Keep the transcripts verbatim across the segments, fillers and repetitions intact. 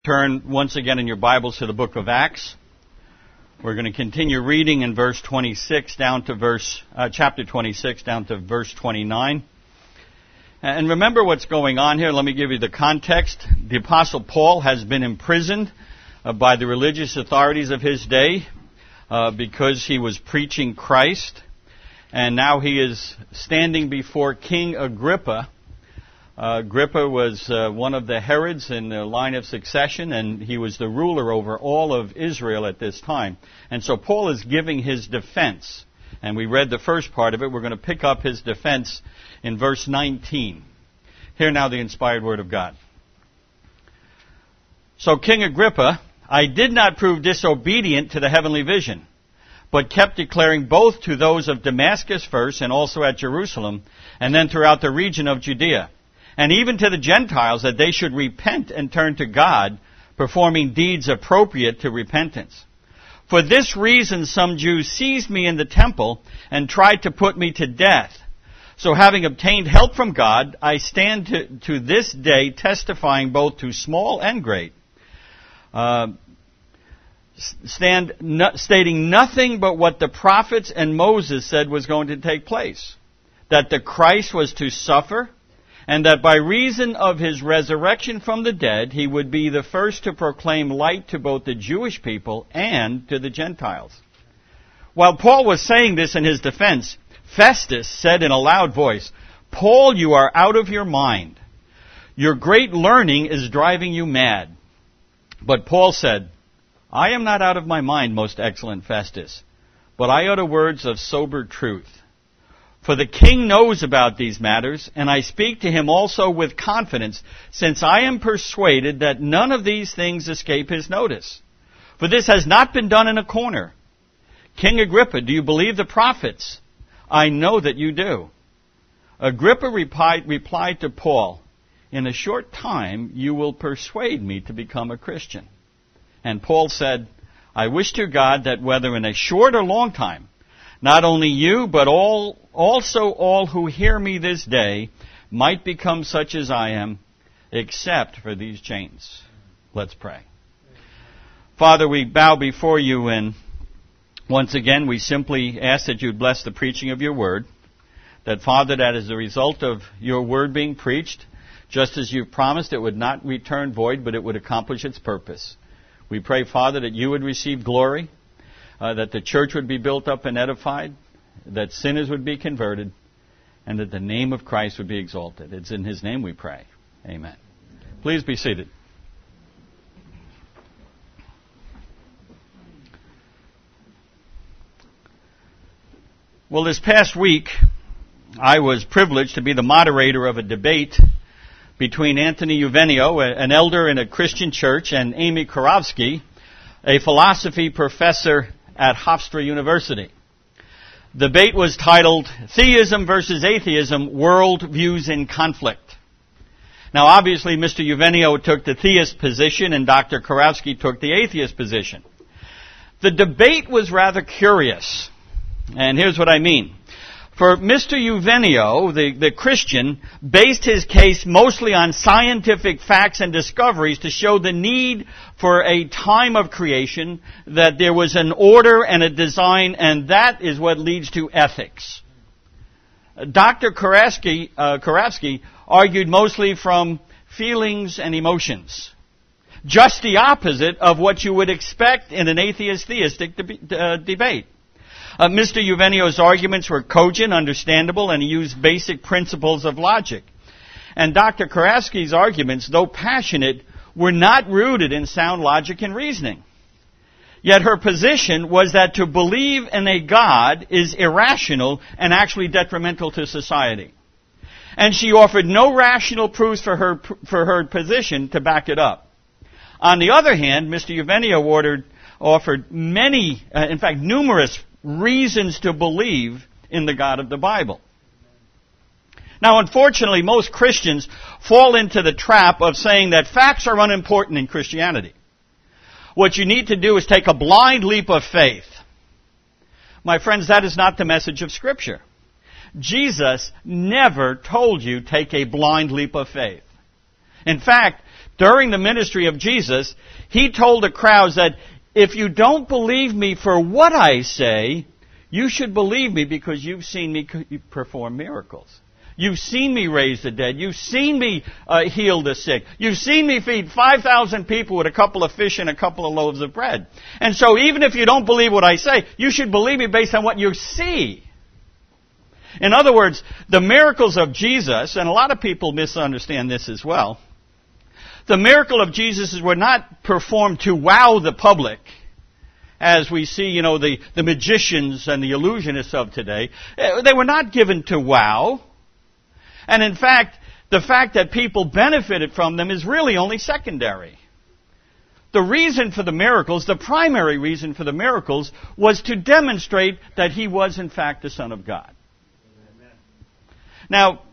Turn once again in your Bibles to the book of Acts. We're going to continue reading in verse twenty-six down to verse, uh, chapter twenty-six down to verse twenty-nine. And remember what's going on here. Let me give you the context. The Apostle Paul has been imprisoned uh, by the religious authorities of his day uh, because he was preaching Christ. And now he is standing before King Agrippa. Uh, Agrippa was uh, one of the Herods in the line of succession, and he was the ruler over all of Israel at this time. And so Paul is giving his defense. And we read the first part of it. We're going to pick up his defense in verse nineteen. Hear now the inspired word of God. So King Agrippa, I did not prove disobedient to the heavenly vision, but kept declaring both to those of Damascus first and also at Jerusalem, and then throughout the region of Judea, and even to the Gentiles, that they should repent and turn to God, performing deeds appropriate to repentance. For this reason some Jews seized me in the temple and tried to put me to death. So having obtained help from God, I stand to, to this day testifying both to small and great, uh, stand no, stating nothing but what the prophets and Moses said was going to take place, that the Christ was to suffer, and that by reason of his resurrection from the dead, he would be the first to proclaim light to both the Jewish people and to the Gentiles. While Paul was saying this in his defense, Festus said in a loud voice, Paul, you are out of your mind. Your great learning is driving you mad. But Paul said, I am not out of my mind, most excellent Festus, but I utter words of sober truth. For the king knows about these matters, and I speak to him also with confidence, since I am persuaded that none of these things escape his notice. For this has not been done in a corner. King Agrippa, do you believe the prophets? I know that you do. Agrippa replied, replied to Paul, in a short time you will persuade me to become a Christian. And Paul said, I wish to God that whether in a short or long time, not only you, but all, also all who hear me this day might become such as I am, except for these chains. Let's pray. Father, we bow before you, and once again we simply ask that you'd bless the preaching of your word. That, Father, that as a result of your word being preached, just as you've promised, it would not return void, but it would accomplish its purpose. We pray, Father, that you would receive glory, Uh, that the church would be built up and edified, that sinners would be converted, and that the name of Christ would be exalted. It's in his name we pray. Amen. Please be seated. Well, this past week, I was privileged to be the moderator of a debate between Anthony Eugenio, an elder in a Christian church, and Amy Korovsky, a philosophy professor at Hofstra University. The debate was titled, Theism versus Atheism, World Views in Conflict. Now, obviously, Mister Eugenio took the theist position and Doctor Korovsky took the atheist position. The debate was rather curious, and here's what I mean. For Mister Eugenio, the, the Christian, based his case mostly on scientific facts and discoveries to show the need for a time of creation, that there was an order and a design, and that is what leads to ethics. Doctor Korovsky, uh, Korovsky argued mostly from feelings and emotions. Just the opposite of what you would expect in an atheist-theistic deb- uh, debate. Uh, Mister Eugenio's arguments were cogent, understandable, and he used basic principles of logic. And Doctor Korovsky's arguments, though passionate, were not rooted in sound logic and reasoning. Yet her position was that to believe in a God is irrational and actually detrimental to society. And she offered no rational proofs for her, for her position to back it up. On the other hand, Mister Eugenio ordered, offered many, uh, in fact, numerous reasons to believe in the God of the Bible. Now, unfortunately, most Christians fall into the trap of saying that facts are unimportant in Christianity. What you need to do is take a blind leap of faith. My friends, that is not the message of Scripture. Jesus never told you take a blind leap of faith. In fact, during the ministry of Jesus, he told the crowds that if you don't believe me for what I say, you should believe me because you've seen me perform miracles. You've seen me raise the dead. You've seen me uh, heal the sick. You've seen me feed five thousand people with a couple of fish and a couple of loaves of bread. And so even if you don't believe what I say, you should believe me based on what you see. In other words, the miracles of Jesus, and a lot of people misunderstand this as well, the miracle of Jesus were not performed to wow the public, as we see, you know, the, the magicians and the illusionists of today. They were not given to wow. And in fact, the fact that people benefited from them is really only secondary. The reason for the miracles, the primary reason for the miracles, was to demonstrate that he was in fact the Son of God. Amen. Now,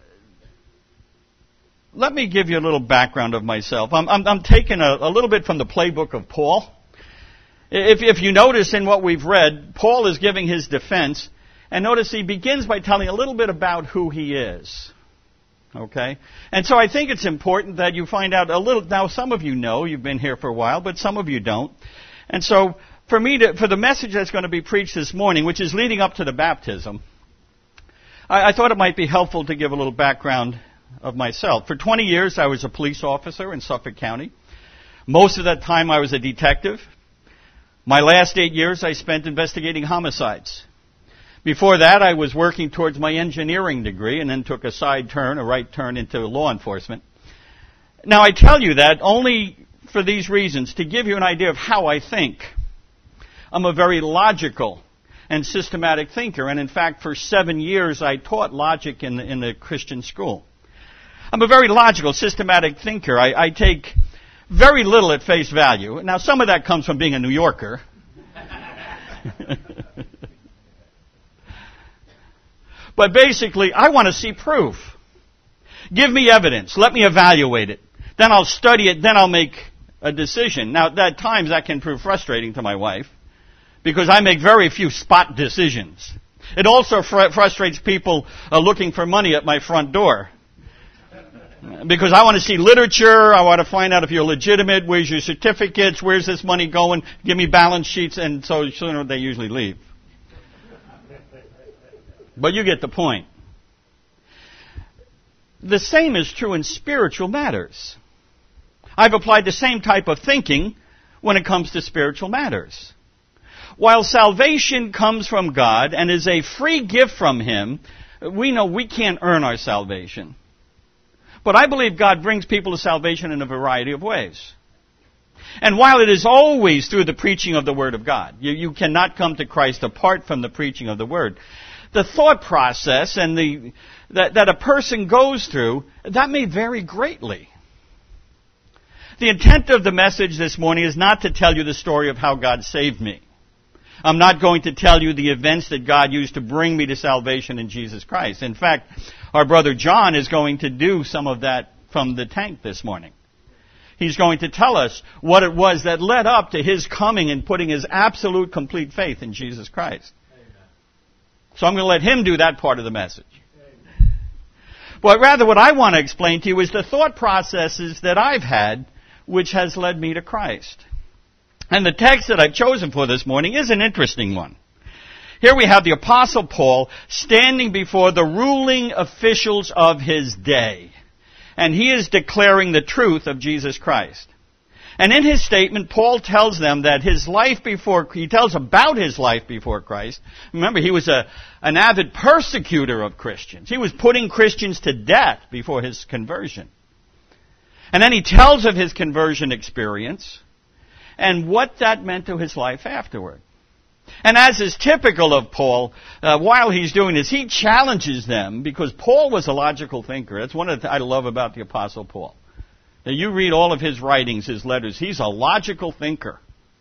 let me give you a little background of myself. I'm, I'm, I'm taking a, a little bit from the playbook of Paul. If, if you notice in what we've read, Paul is giving his defense. And notice he begins by telling a little bit about who he is. Okay? And so I think it's important that you find out a little. Now, some of you know, you've been here for a while, but some of you don't. And so for me, to, for the message that's going to be preached this morning, which is leading up to the baptism, I, I thought it might be helpful to give a little background of myself. For twenty years, I was a police officer in Suffolk County. Most of that time, I was a detective. My last eight years, I spent investigating homicides. Before that, I was working towards my engineering degree and then took a side turn, a right turn into law enforcement. Now, I tell you that only for these reasons, to give you an idea of how I think. I'm a very logical and systematic thinker, and in fact, for seven years, I taught logic in the, in the Christian school. I'm a very logical, systematic thinker. I, I take very little at face value. Now, some of that comes from being a New Yorker. But basically, I want to see proof. Give me evidence. Let me evaluate it. Then I'll study it. Then I'll make a decision. Now, at times that can prove frustrating to my wife because I make very few spot decisions. It also fr- frustrates people uh, looking for money at my front door because I want to see literature. I want to find out if you're legitimate. Where's your certificates? Where's this money going? Give me balance sheets. And so sooner they usually leave. But you get the point. The same is true in spiritual matters. I've applied the same type of thinking when it comes to spiritual matters. While salvation comes from God and is a free gift from Him, we know we can't earn our salvation. But I believe God brings people to salvation in a variety of ways. And while it is always through the preaching of the Word of God, you, you cannot come to Christ apart from the preaching of the Word. The thought process and the that, that a person goes through, that may vary greatly. The intent of the message this morning is not to tell you the story of how God saved me. I'm not going to tell you the events that God used to bring me to salvation in Jesus Christ. In fact, our brother John is going to do some of that from the tank this morning. He's going to tell us what it was that led up to his coming and putting his absolute complete faith in Jesus Christ. So I'm going to let him do that part of the message. But rather what I want to explain to you is the thought processes that I've had which has led me to Christ. And the text that I've chosen for this morning is an interesting one. Here we have the Apostle Paul standing before the ruling officials of his day. And he is declaring the truth of Jesus Christ. And in his statement, Paul tells them that his life before, he tells about his life before Christ. Remember, he was a, an avid persecutor of Christians. He was putting Christians to death before his conversion. And then he tells of his conversion experience and what that meant to his life afterward. And as is typical of Paul, uh, while he's doing this, he challenges them because Paul was a logical thinker. That's one of the things I love about the Apostle Paul. Now, you read all of his writings, his letters. He's a logical thinker.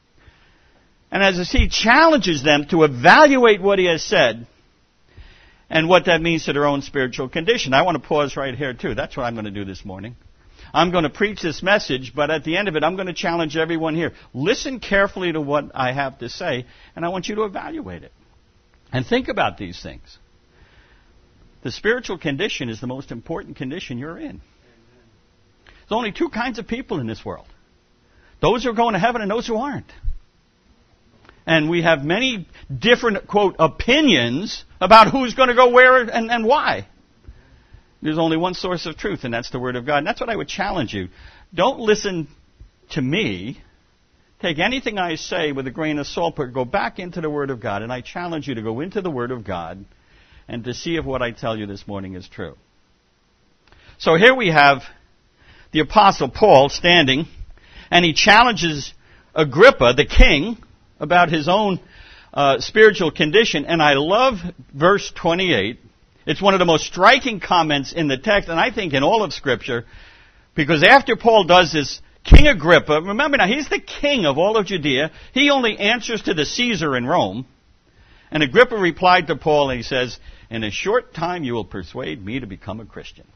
And as he challenges them to evaluate what he has said and what that means to their own spiritual condition. I want to pause right here, too. That's what I'm going to do this morning. I'm going to preach this message, but at the end of it, I'm going to challenge everyone here. Listen carefully to what I have to say, and I want you to evaluate it. And think about these things. The spiritual condition is the most important condition you're in. There's only two kinds of people in this world. Those who are going to heaven and those who aren't. And we have many different, quote, opinions about who's going to go where and, and why. There's only one source of truth, and that's the Word of God. And that's what I would challenge you. Don't listen to me. Take anything I say with a grain of salt, but go back into the Word of God. And I challenge you to go into the Word of God and to see if what I tell you this morning is true. So here we have the Apostle Paul standing, and he challenges Agrippa, the king, about his own uh, spiritual condition. And I love verse twenty-eight. It's one of the most striking comments in the text, and I think in all of Scripture, because after Paul does this, King Agrippa, remember now, he's the king of all of Judea. He only answers to the Caesar in Rome. And Agrippa replied to Paul, and he says, in a short time you will persuade me to become a Christian.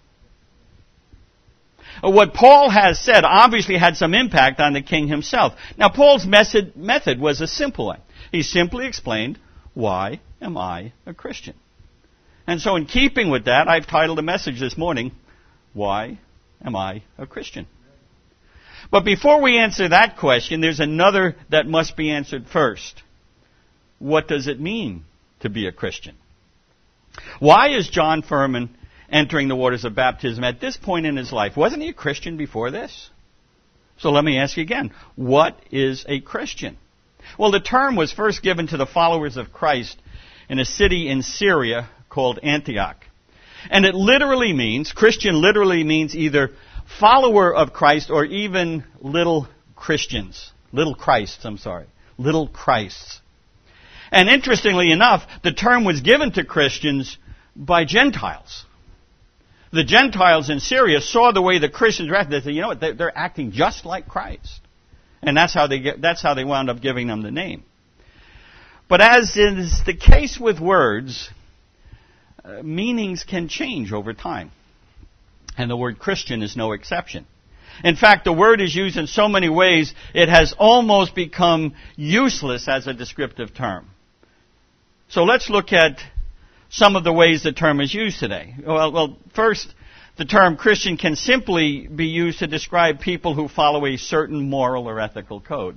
What Paul has said obviously had some impact on the king himself. Now, Paul's method, method was a simple one. He simply explained, why am I a Christian? And so in keeping with that, I've titled the message this morning, Why Am I a Christian? But before we answer that question, there's another that must be answered first. What does it mean to be a Christian? Why is John Furman entering the waters of baptism at this point in his life? Wasn't he a Christian before this? So let me ask you again, what is a Christian? Well, the term was first given to the followers of Christ in a city in Syria called Antioch. And it literally means, Christian literally means either follower of Christ or even little Christians. Little Christs, I'm sorry. Little Christs. And interestingly enough, the term was given to Christians by Gentiles. The Gentiles in Syria saw the way the Christians acted. They said, you know what, they're acting just like Christ. And that's how they get, that's how they wound up giving them the name. But as is the case with words, uh, meanings can change over time. And the word Christian is no exception. In fact, the word is used in so many ways, it has almost become useless as a descriptive term. So let's look at some of the ways the term is used today. Well, well, first, the term Christian can simply be used to describe people who follow a certain moral or ethical code.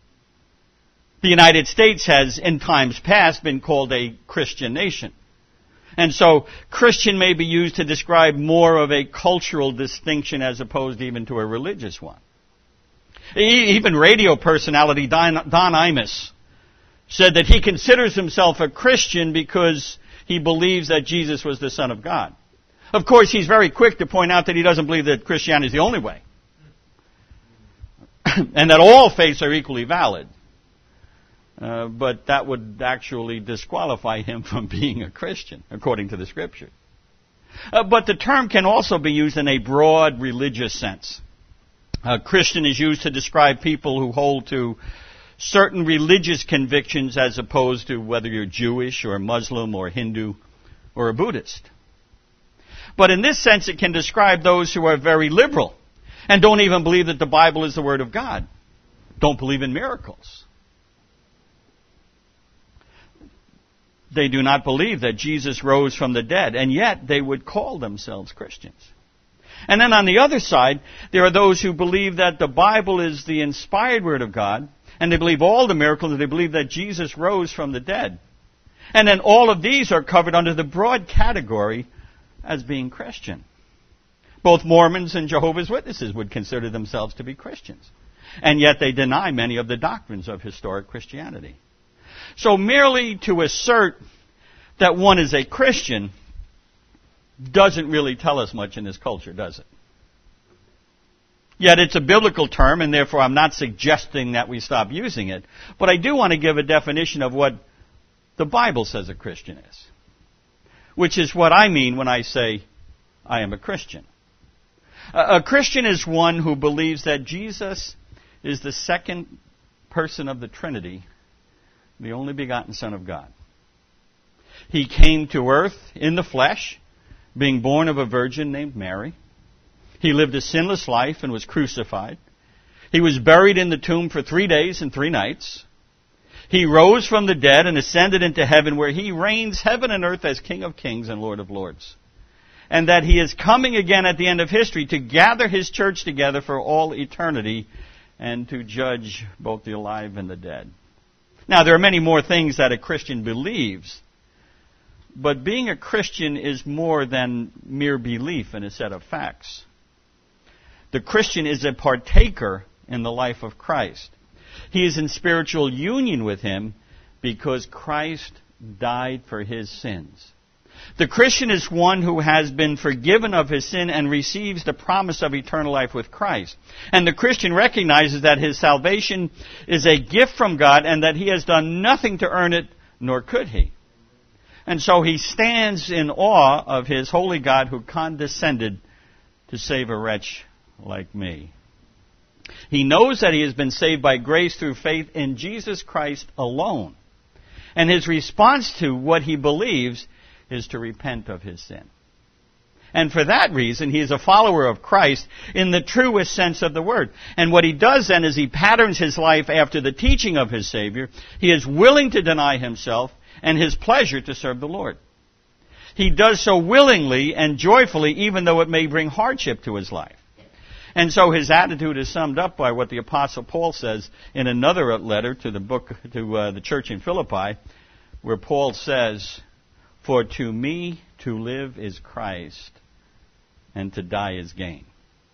The United States has, in times past, been called a Christian nation. And so, Christian may be used to describe more of a cultural distinction as opposed even to a religious one. Even radio personality Don, Don Imus said that he considers himself a Christian because he believes that Jesus was the Son of God. Of course, he's very quick to point out that he doesn't believe that Christianity is the only way. And that all faiths are equally valid. Uh, but that would actually disqualify him from being a Christian, according to the Scripture. Uh, but the term can also be used in a broad religious sense. Uh, Christian is used to describe people who hold to certain religious convictions as opposed to whether you're Jewish or Muslim or Hindu or a Buddhist. But in this sense, it can describe those who are very liberal and don't even believe that the Bible is the Word of God, don't believe in miracles. They do not believe that Jesus rose from the dead, and yet they would call themselves Christians. And then on the other side, there are those who believe that the Bible is the inspired Word of God, and they believe all the miracles, and they believe that Jesus rose from the dead. And then all of these are covered under the broad category as being Christian. Both Mormons and Jehovah's Witnesses would consider themselves to be Christians. And yet they deny many of the doctrines of historic Christianity. So merely to assert that one is a Christian doesn't really tell us much in this culture, does it? Yet it's a biblical term, and therefore I'm not suggesting that we stop using it. But I do want to give a definition of what the Bible says a Christian is, which is what I mean when I say I am a Christian. A Christian is one who believes that Jesus is the second person of the Trinity, the only begotten Son of God. He came to earth in the flesh, being born of a virgin named Mary. He lived a sinless life and was crucified. He was buried in the tomb for three days and three nights. He rose from the dead and ascended into heaven, where he reigns heaven and earth as King of Kings and Lord of Lords. and that He is coming again at the end of history to gather His church together for all eternity and to judge both the alive and the dead. Now, there are many more things that a Christian believes, but being a Christian is more than mere belief in a set of facts. The Christian is a partaker in the life of Christ. He is in spiritual union with Him because Christ died for his sins. The Christian is one who has been forgiven of his sin and receives the promise of eternal life with Christ. And the Christian recognizes that his salvation is a gift from God and that he has done nothing to earn it, nor could he. And so he stands in awe of his holy God who condescended to save a wretch like me. He knows that he has been saved by grace through faith in Jesus Christ alone. And his response to what he believes is to repent of his sin. And for that reason, he is a follower of Christ in the truest sense of the word. And what he does then is he patterns his life after the teaching of his Savior. He is willing to deny himself and his pleasure to serve the Lord. He does so willingly and joyfully, even though it may bring hardship to his life. And so his attitude is summed up by what the Apostle Paul says in another letter to the book to uh, the church in Philippi, where Paul says, "For to me to live is Christ, and to die is gain."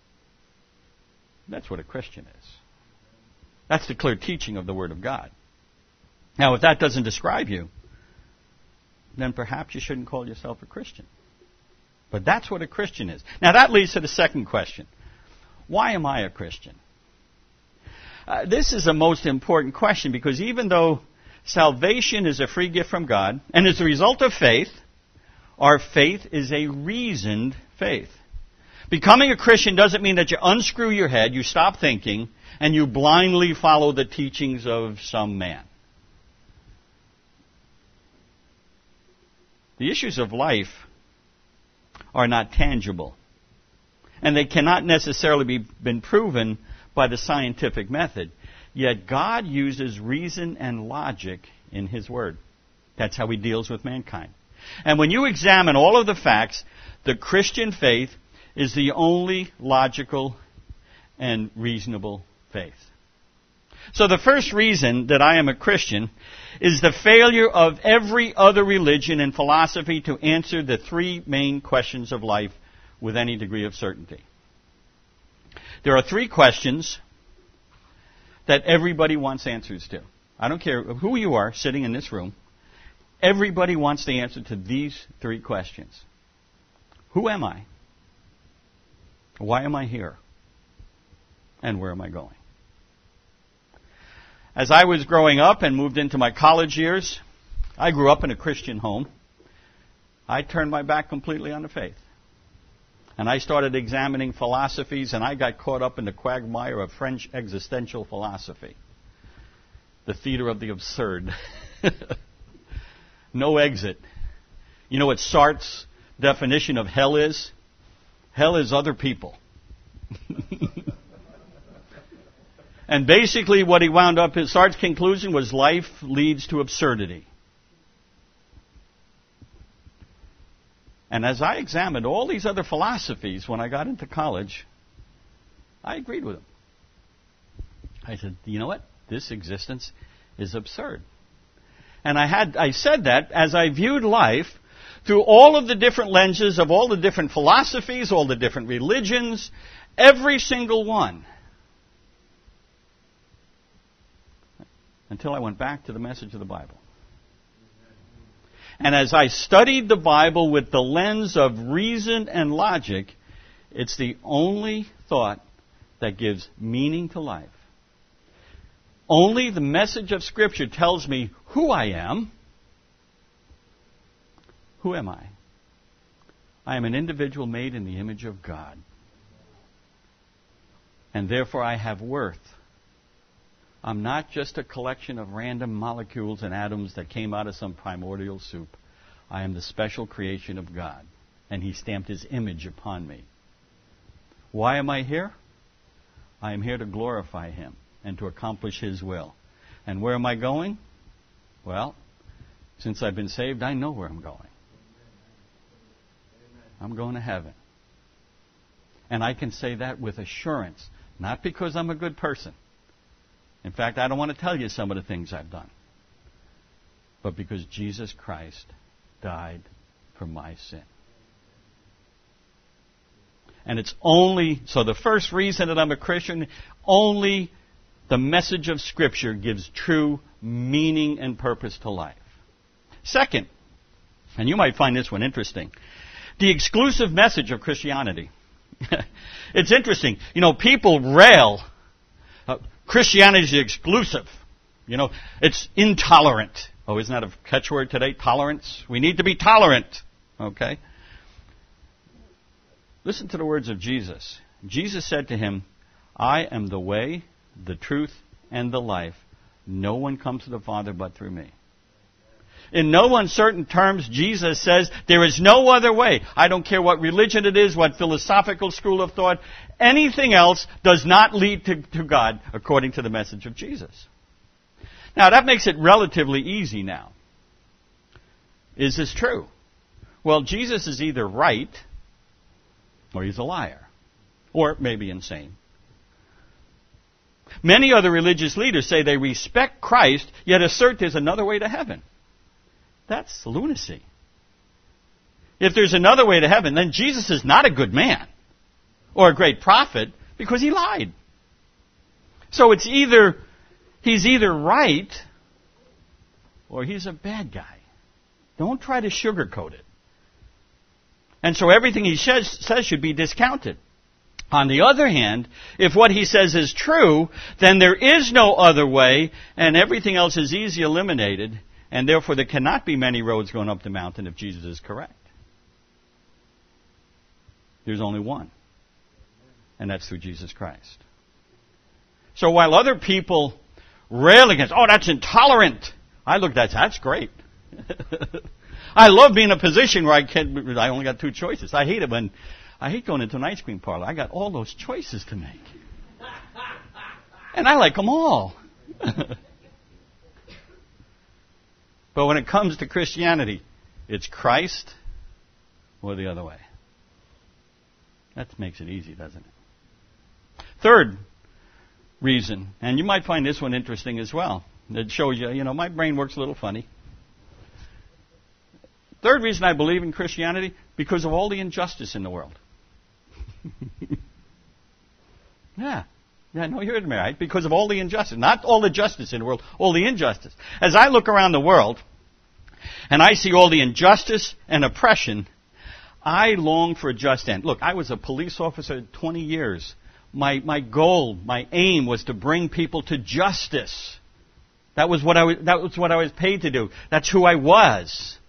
That's what a Christian is. That's the clear teaching of the Word of God. Now, if that doesn't describe you, then perhaps you shouldn't call yourself a Christian. But that's what a Christian is. Now, that leads to the second question. Why am I a Christian? Uh, this is a most important question because even though salvation is a free gift from God and is the result of faith, our faith is a reasoned faith. Becoming a Christian doesn't mean that you unscrew your head, you stop thinking, and you blindly follow the teachings of some man. The issues of life are not tangible. And they cannot necessarily be been proven by the scientific method. Yet God uses reason and logic in His Word. That's how He deals with mankind. And when you examine all of the facts, the Christian faith is the only logical and reasonable faith. So the first reason that I am a Christian is the failure of every other religion and philosophy to answer the three main questions of life with any degree of certainty. There are three questions that everybody wants answers to. I don't care who you are sitting in this room. Everybody wants the answer to these three questions. Who am I? Why am I here? And where am I going? As I was growing up and moved into my college years, I grew up in a Christian home. I turned my back completely on the faith. And I started examining philosophies, and I got caught up in the quagmire of French existential philosophy. The theater of the absurd. No exit. You know what Sartre's definition of hell is? Hell is other people. And basically what he wound up, his Sartre's conclusion was life leads to absurdity. And as I examined all these other philosophies when I got into college, I agreed with them. I said, you know what? This existence is absurd. And I had I said that as I viewed life through all of the different lenses of all the different philosophies, all the different religions, every single one. Until I went back to the message of the Bible. And as I studied the Bible with the lens of reason and logic, it's the only thought that gives meaning to life. Only the message of Scripture tells me who I am. Who am I? I am an individual made in the image of God. And therefore I have worth. I'm not just a collection of random molecules and atoms that came out of some primordial soup. I am the special creation of God, and He stamped His image upon me. Why am I here? I am here to glorify Him and to accomplish His will. And where am I going? Well, since I've been saved, I know where I'm going. I'm going to heaven. And I can say that with assurance, not because I'm a good person. In fact, I don't want to tell you some of the things I've done, but because Jesus Christ died for my sin. And it's only, so the first reason that I'm a Christian, only the message of Scripture gives true meaning and purpose to life. Second, and you might find this one interesting, the exclusive message of Christianity. It's interesting. You know, people rail. Uh, Christianity is exclusive. You know, it's intolerant. Oh, isn't that a catchword today? Tolerance. We need to be tolerant. Okay? Listen to the words of Jesus. Jesus said to him, I am the way, the truth, and the life. No one comes to the Father but through me. In no uncertain terms, Jesus says, there is no other way. I don't care what religion it is, what philosophical school of thought. Anything else does not lead to, to God according to the message of Jesus. Now, that makes it relatively easy now. Is this true? Well, Jesus is either right or he's a liar. Or maybe insane. Many other religious leaders say they respect Christ, yet assert there's another way to heaven. That's lunacy. If there's another way to heaven, then Jesus is not a good man or a great prophet because he lied. So it's either, he's either right or he's a bad guy. Don't try to sugarcoat it. And so everything he says, says should be discounted. On the other hand, if what he says is true, then there is no other way and everything else is easily eliminated. And therefore, there cannot be many roads going up the mountain if Jesus is correct. There's only one. And that's through Jesus Christ. So while other people rail against, oh, that's intolerant, I look at that, that's great. I love being in a position where I can I only got two choices. I hate it when, I hate going into an ice cream parlor. I got all those choices to make. And I like them all. But when it comes to Christianity, it's Christ or the other way. That makes it easy, doesn't it? Third reason, and you might find this one interesting as well. It shows you, you know, my brain works a little funny. Third reason I believe in Christianity, because of all the injustice in the world. yeah. Yeah, no, you're right. Because of all the injustice. Not all the justice in the world, all the injustice. As I look around the world, and I see all the injustice and oppression, I long for a just end. Look, I was a police officer twenty years. My my goal, my aim was to bring people to justice. That was what I was, that was what I was paid to do. That's who I was.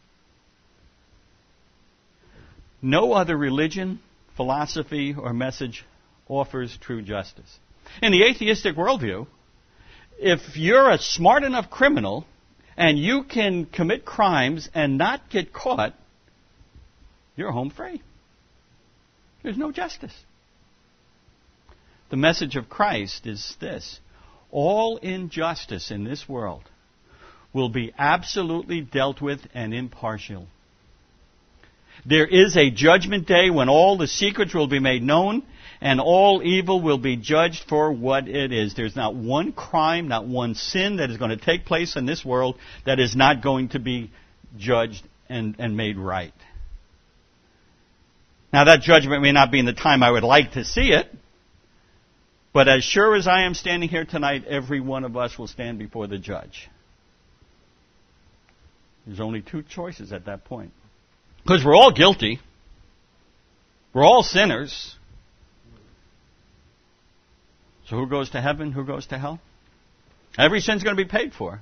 No other religion, philosophy, or message offers true justice. In the atheistic worldview, if you're a smart enough criminal and you can commit crimes and not get caught, you're home free. There's no justice. The message of Christ is this: all injustice in this world will be absolutely dealt with and impartial. There is a judgment day when all the secrets will be made known and all evil will be judged for what it is. There's not one crime, not one sin that is going to take place in this world that is not going to be judged and, and made right. Now, that judgment may not be in the time I would like to see it, but as sure as I am standing here tonight, every one of us will stand before the judge. There's only two choices at that point. Because we're all guilty. We're all sinners. So who goes to heaven? Who goes to hell? Every sin's going to be paid for.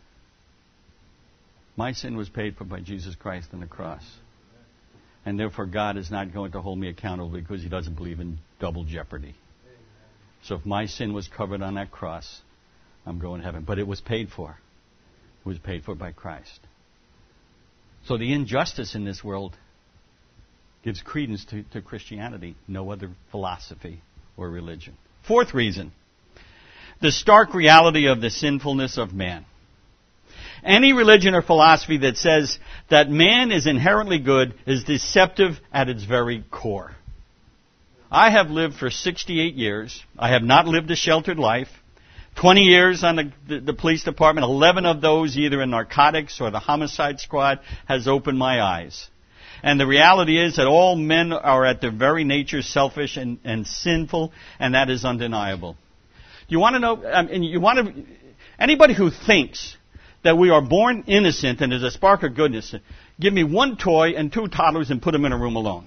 My sin was paid for by Jesus Christ on the cross. And therefore God is not going to hold me accountable because He doesn't believe in double jeopardy. So if my sin was covered on that cross, I'm going to heaven. But it was paid for. It was paid for by Christ. So the injustice in this world gives credence to, to Christianity, no other philosophy or religion. Fourth reason, the stark reality of the sinfulness of man. Any religion or philosophy that says that man is inherently good is deceptive at its very core. I have lived for sixty-eight years. I have not lived a sheltered life. twenty years on the, the, the police department, eleven of those either in narcotics or the homicide squad, has opened my eyes. And the reality is that all men are at their very nature selfish and, and sinful, and that is undeniable. You want to know, I mean, you want to, anybody who thinks that we are born innocent and there's a spark of goodness, give me one toy and two toddlers and put them in a room alone.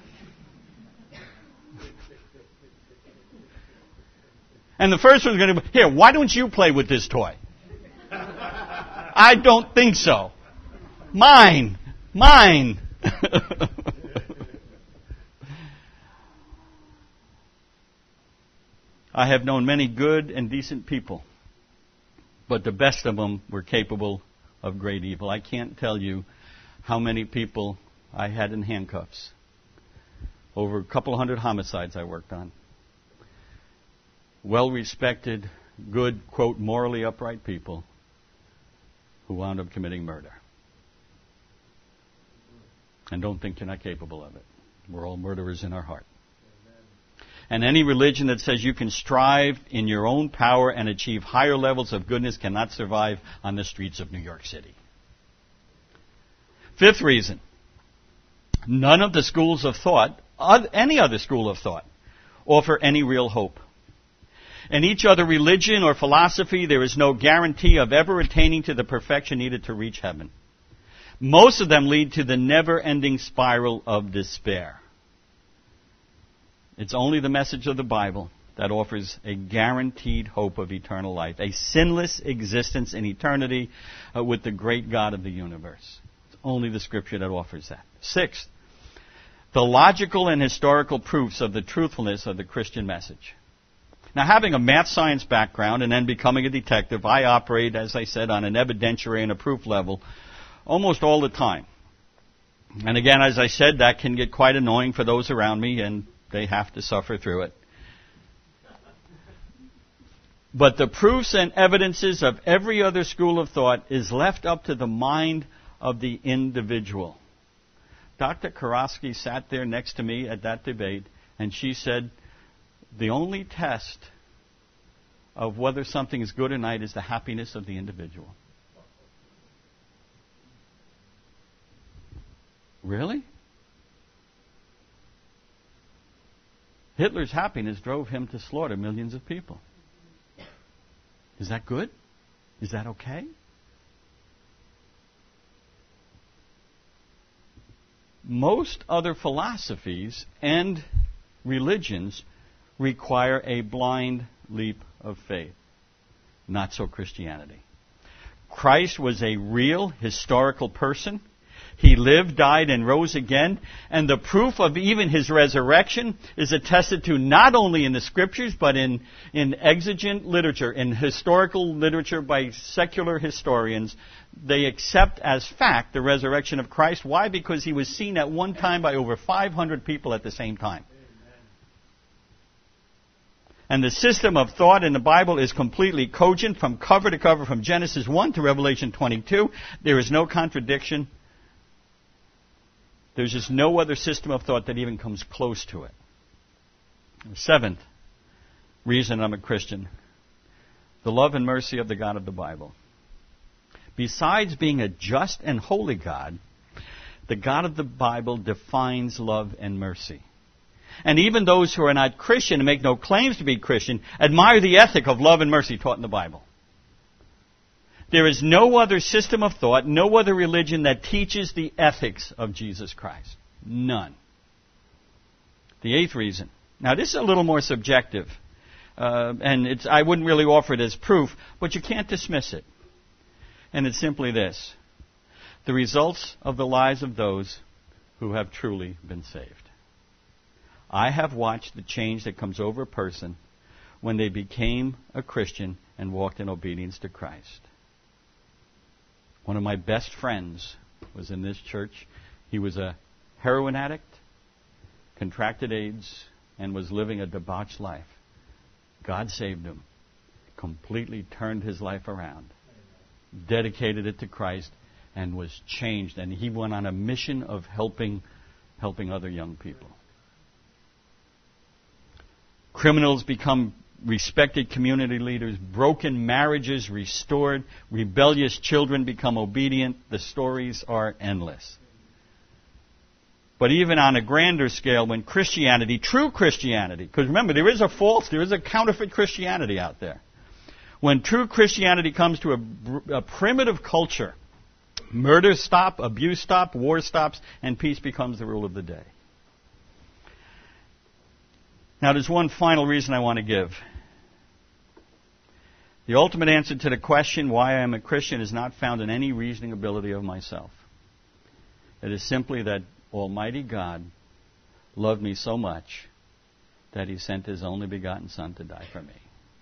And the first one's going to be, here, why don't you play with this toy? I don't think so. Mine. Mine. I have known many good and decent people, but the best of them were capable of great evil. I can't tell you how many people I had in handcuffs. Over a couple hundred homicides I worked on. Well-respected, good, quote, morally upright people who wound up committing murder. And don't think you're not capable of it. We're all murderers in our heart. And any religion that says you can strive in your own power and achieve higher levels of goodness cannot survive on the streets of New York City. Fifth reason, none of the schools of thought, any other school of thought, offer any real hope. In each other religion or philosophy, there is no guarantee of ever attaining to the perfection needed to reach heaven. Most of them lead to the never-ending spiral of despair. It's only the message of the Bible that offers a guaranteed hope of eternal life, a sinless existence in eternity uh, with the great God of the universe. It's only the Scripture that offers that. Sixth, the logical and historical proofs of the truthfulness of the Christian message. Now, having a math science background and then becoming a detective, I operate, as I said, on an evidentiary and a proof level almost all the time. And again, as I said, that can get quite annoying for those around me, and they have to suffer through it. But the proofs and evidences of every other school of thought is left up to the mind of the individual. Doctor Karofsky sat there next to me at that debate, and she said, the only test of whether something is good or not is the happiness of the individual. Really? Hitler's happiness drove him to slaughter millions of people. Is that good? Is that okay? Most other philosophies and religions require a blind leap of faith. Not so Christianity. Christ was a real historical person. He lived, died, and rose again. And the proof of even his resurrection is attested to not only in the Scriptures, but in, in exigent literature, in historical literature by secular historians. They accept as fact the resurrection of Christ. Why? Because he was seen at one time by over five hundred people at the same time. And the system of thought in the Bible is completely cogent from cover to cover, from Genesis one to Revelation twenty-two. There is no contradiction. There's just no other system of thought that even comes close to it. The seventh reason I'm a Christian, the love and mercy of the God of the Bible. Besides being a just and holy God, the God of the Bible defines love and mercy. And even those who are not Christian and make no claims to be Christian admire the ethic of love and mercy taught in the Bible. There is no other system of thought, no other religion that teaches the ethics of Jesus Christ. None. The eighth reason. Now, this is a little more subjective, uh, and it's, I wouldn't really offer it as proof, but you can't dismiss it. And it's simply this: the results of the lives of those who have truly been saved. I have watched the change that comes over a person when they became a Christian and walked in obedience to Christ. One of my best friends was in this church. He was a heroin addict, contracted AIDS, and was living a debauched life. God saved him, completely turned his life around, dedicated it to Christ, and was changed. And he went on a mission of helping, helping other young people. Criminals become respected community leaders. Broken marriages restored. Rebellious children become obedient. The stories are endless. But even on a grander scale, when Christianity, true Christianity, because remember, there is a false, there is a counterfeit Christianity out there. When true Christianity comes to a, a primitive culture, murder stop, abuse stop, war stops, and peace becomes the rule of the day. Now, there's one final reason I want to give. The ultimate answer to the question why I am a Christian is not found in any reasoning ability of myself. It is simply that Almighty God loved me so much that He sent His only begotten Son to die for me.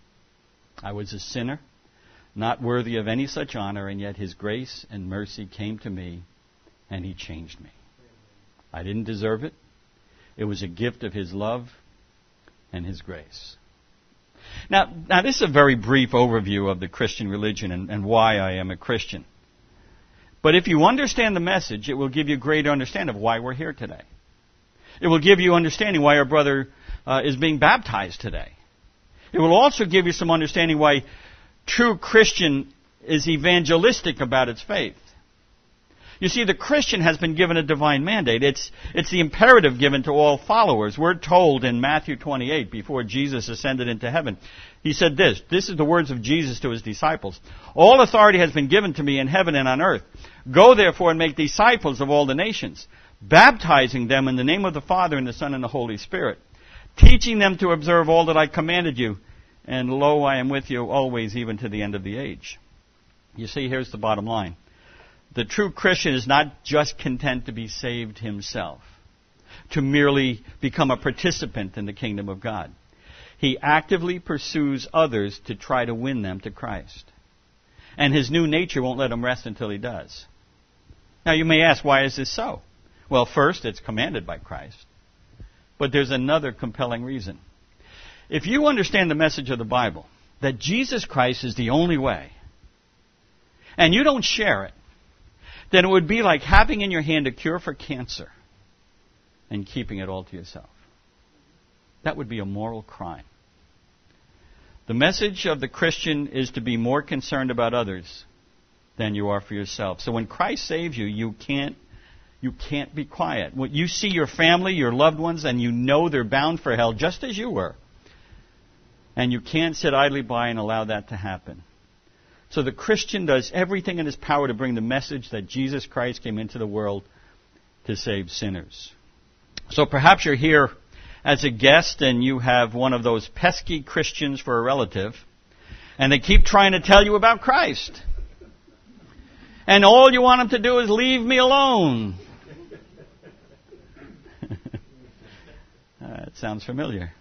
I was a sinner, not worthy of any such honor, and yet His grace and mercy came to me, and He changed me. I didn't deserve it. It was a gift of His love and His grace. Now, now this is a very brief overview of the Christian religion and, and why I am a Christian. But if you understand the message, it will give you greater understanding of why we're here today. It will give you understanding why our brother uh, is being baptized today. It will also give you some understanding why true Christian is evangelistic about its faith. You see, the Christian has been given a divine mandate. It's, it's the imperative given to all followers. We're told in Matthew twenty-eight, before Jesus ascended into heaven, He said this. This is the words of Jesus to His disciples. All authority has been given to me in heaven and on earth. Go therefore and make disciples of all the nations, baptizing them in the name of the Father and the Son and the Holy Spirit, teaching them to observe all that I commanded you. And lo, I am with you always, even to the end of the age. You see, here's the bottom line. The true Christian is not just content to be saved himself, to merely become a participant in the kingdom of God. He actively pursues others to try to win them to Christ. And his new nature won't let him rest until he does. Now you may ask, why is this so? Well, first, it's commanded by Christ. But there's another compelling reason. If you understand the message of the Bible, that Jesus Christ is the only way, and you don't share it, then it would be like having in your hand a cure for cancer and keeping it all to yourself. That would be a moral crime. The message of the Christian is to be more concerned about others than you are for yourself. So when Christ saves you, you can't you can't be quiet. When you see your family, your loved ones, and you know they're bound for hell just as you were. And you can't sit idly by and allow that to happen. So the Christian does everything in his power to bring the message that Jesus Christ came into the world to save sinners. So perhaps you're here as a guest and you have one of those pesky Christians for a relative, and they keep trying to tell you about Christ. And all you want them to do is leave me alone. uh, it sounds familiar.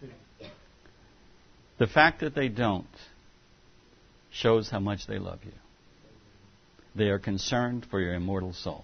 The fact that they don't shows how much they love you. They are concerned for your immortal soul.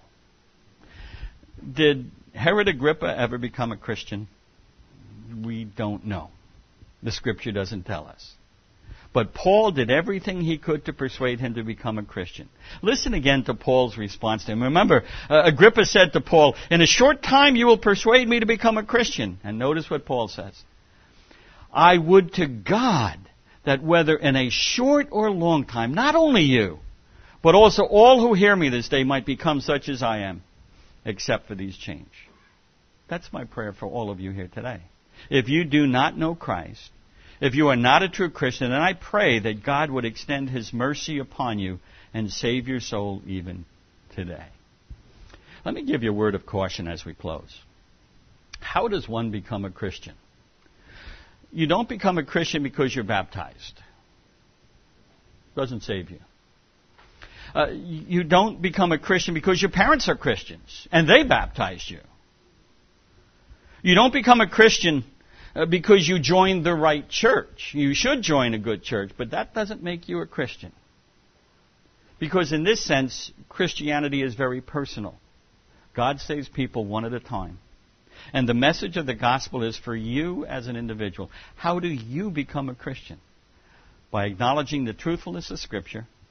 Did Herod Agrippa ever become a Christian? We don't know. The Scripture doesn't tell us. But Paul did everything he could to persuade him to become a Christian. Listen again to Paul's response to him. Remember, uh, Agrippa said to Paul, "In a short time you will persuade me to become a Christian." And notice what Paul says. "I would to God that whether in a short or long time, not only you, but also all who hear me this day might become such as I am, except for these change." That's my prayer for all of you here today. If you do not know Christ, if you are not a true Christian, then I pray that God would extend His mercy upon you and save your soul even today. Let me give you a word of caution as we close. How does one become a Christian? You don't become a Christian because you're baptized. It doesn't save you. Uh, you don't become a Christian because your parents are Christians and they baptized you. You don't become a Christian uh, because you joined the right church. You should join a good church, but that doesn't make you a Christian. Because in this sense, Christianity is very personal. God saves people one at a time. And the message of the gospel is for you as an individual. How do you become a Christian? By acknowledging the truthfulness of Scripture,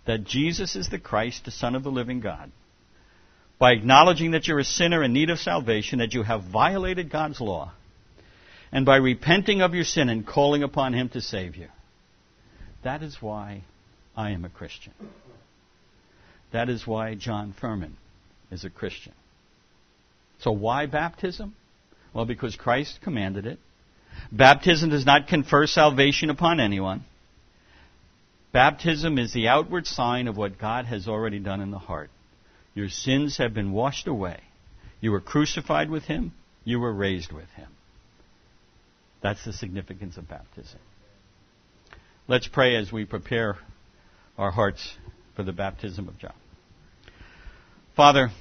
that Jesus is the Christ, the Son of the living God, by acknowledging that you're a sinner in need of salvation, that you have violated God's law, and by repenting of your sin and calling upon Him to save you. That is why I am a Christian. That is why John Furman is a Christian. So why baptism? Well, because Christ commanded it. Baptism does not confer salvation upon anyone. Baptism is the outward sign of what God has already done in the heart. Your sins have been washed away. You were crucified with Him. You were raised with Him. That's the significance of baptism. Let's pray as we prepare our hearts for the baptism of John. Father,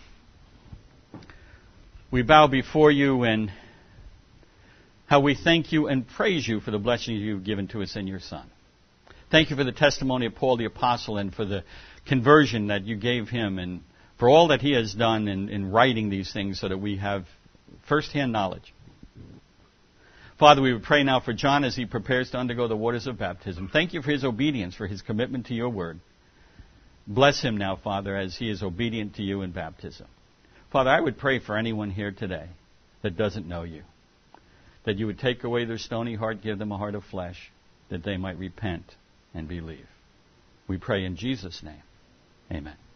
we bow before you and how we thank you and praise you for the blessings you've given to us in your Son. Thank you for the testimony of Paul the Apostle and for the conversion that you gave him and for all that he has done in, in writing these things so that we have first-hand knowledge. Father, we would pray now for John as he prepares to undergo the waters of baptism. Thank you for his obedience, for his commitment to your word. Bless him now, Father, as he is obedient to you in baptism. Father, I would pray for anyone here today that doesn't know you, that you would take away their stony heart, give them a heart of flesh, that they might repent and believe. We pray in Jesus' name. Amen.